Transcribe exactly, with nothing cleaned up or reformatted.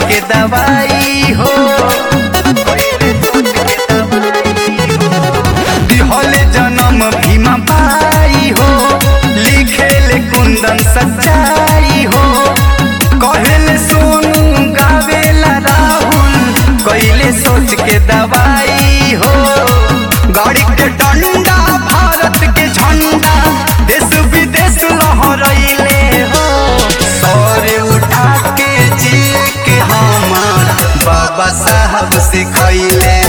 के दवाई हो दिहले जन्म भीमा बाई हो लिखेले कुंदन सच्चाई हो कहले सोनू गावेला राहुल कैले सोच के दवाई हो गाड़ी के डंडा भारत के झंडा देश विदेश लहरैले हो सर उठा के जी के हमार बाबा साहब सिखैले